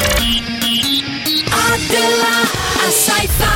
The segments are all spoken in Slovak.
Adela a Saifa.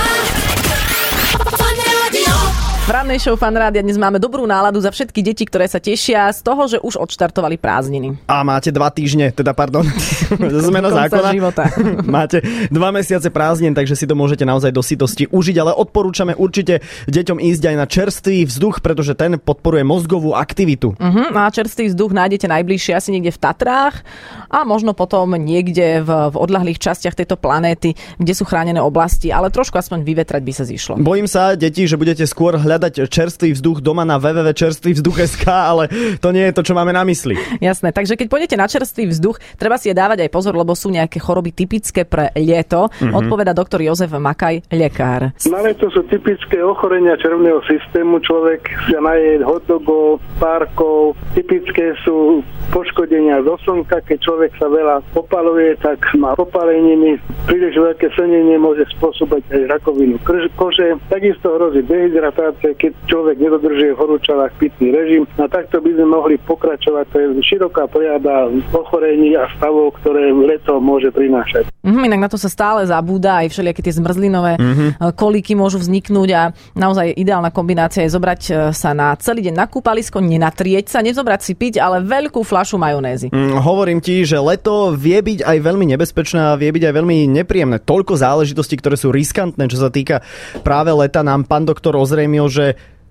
V rannej show Fan Rádia dnes máme dobrú náladu za všetky deti, ktoré sa tešia z toho, že už odštartovali prázdniny. A máte 2 týždne, teda pardon, zmena zákona. Máte 2 mesiace prázdnin, takže si to môžete naozaj do sytosti užiť, ale odporúčame určite deťom ísť aj na čerstvý vzduch, pretože ten podporuje mozgovú aktivitu. A čerstvý vzduch nájdete najbližšie asi niekde v Tatrách a možno potom niekde v odľahlých častiach tejto planéty, kde sú chránené oblasti, ale trošku aspoň vyvetrať by sa zišlo. Bojím sa, deti, že budete skôr hľadať čerstvý vzduch doma na www.čerstvývzduch.sk, ale to nie je to, čo máme na mysli. Jasné, takže keď pôjdete na čerstvý vzduch, treba si je dávať aj pozor, lebo sú nejaké choroby typické pre leto. Odpoveda doktor Jozef Makaj, lekár. Na leto sú typické ochorenia črevného systému, človek sa naje hotdogov, párkov, typické sú poškodenia zo slnka, keď človek sa veľa popaluje, tak má popáleniny, príliš veľké slnenie môže spôsobiť aj rakovinu kože, takisto hrozí dehydratácia, keď človek nedodržuje v horúčavách pitný režim. A takto by sme mohli pokračovať. To je široká plejada ochorení a stavov, ktoré leto môže prinášať. Inak na to sa stále zabúda, aj všelijaké tie zmrzlinové kolíky môžu vzniknúť a naozaj ideálna kombinácia je zobrať sa na celý deň na kúpalisko, nenatrieť sa, nezobrať si piť, ale veľkú fľašu majonézy. Hovorím ti, že leto vie byť aj veľmi nebezpečné a vie byť aj veľmi nepríjemné. Toľko záležitostí, ktoré sú riskantné, čo sa týka práve leta, nám pán doktor ozrejmil, že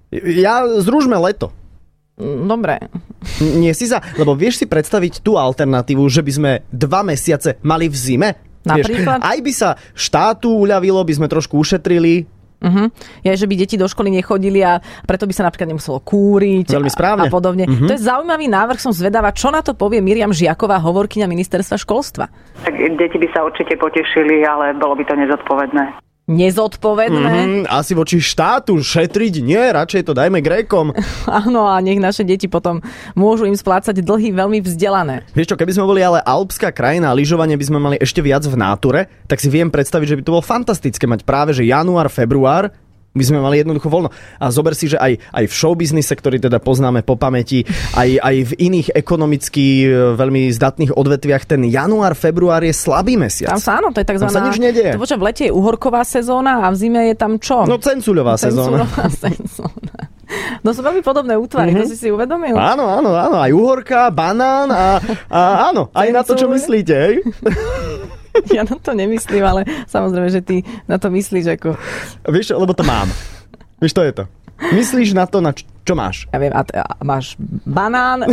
zružme leto. Dobre. Nie si za, lebo vieš si predstaviť tú alternatívu, že by sme 2 mesiace mali v zime? Napríklad? Vieš, aj by sa štátu uľavilo, by sme trošku ušetrili. Je, že by deti do školy nechodili a preto by sa napríklad nemuselo kúriť a podobne. To je zaujímavý návrh, som zvedavá, čo na to povie Miriam Žiaková, hovorkyňa ministerstva školstva. Tak deti by sa určite potešili, ale bolo by to nezodpovedné. Nezodpovedné? Asi voči štátu šetriť nie, radšej to dajme Grékom. Áno, a nech naše deti potom môžu im splácať dlhy veľmi vzdelané. Vieš čo, keby sme boli ale alpská krajina a lyžovanie by sme mali ešte viac v náture, tak si viem predstaviť, že by to bolo fantastické mať práve že január, február, by sme mali jednoducho voľno. A zober si, že aj v showbiznise, ktorý teda poznáme po pamäti, aj v iných ekonomicky veľmi zdatných odvetviach, ten január, február je slabý mesiac. Tam sa áno, to je takzvaná... Tam sa nič nedieje. To v lete je uhorková sezóna a v zime je tam čo? No cencuľová sezóna. No sú veľmi podobné útvary, to si uvedomil? Áno, aj uhorka, banán a áno, aj na to, čo myslíte, hej? Ja na to nemyslím, ale samozrejme, že ty na to myslíš ako... Vieš, lebo to mám. Vieš, to je to. Myslíš na to, na čo máš? Ja viem, a máš banán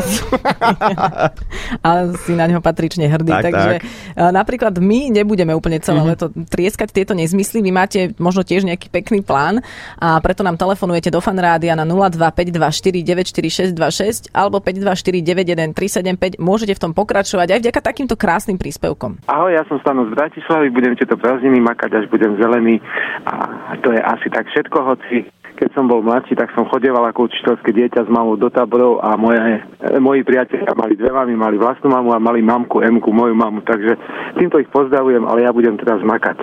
a si na ňo patrične hrdý. Takže napríklad my nebudeme úplne celé leto trieskať tieto nezmysly. Vy máte možno tiež nejaký pekný plán a preto nám telefonujete do Fan Rádia na 0252494626 alebo 524913175. Môžete v tom pokračovať aj vďaka takýmto krásnym príspevkom. Ahoj, ja som Stano z Bratislavy, budem tieto prázdniny makať, až budem zelený a to je asi tak všetko, hoci keď som bol mladší, tak som chodieval ako učiteľské dieťa s mamou do táborov a moji priatelia mali 2 mamy, mali vlastnú mamu a mali mamku Emku, moju mamu, takže týmto ich pozdravujem, ale ja budem teraz makať.